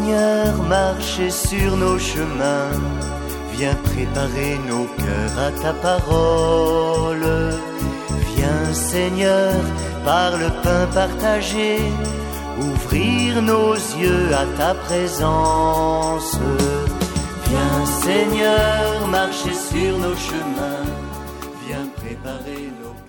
Seigneur, marcher sur nos chemins. Viens préparer nos cœurs à ta parole. Viens Seigneur, par le pain partagé, ouvrir nos yeux à ta présence. Viens Seigneur, marcher sur nos chemins. Viens préparer nos cœurs.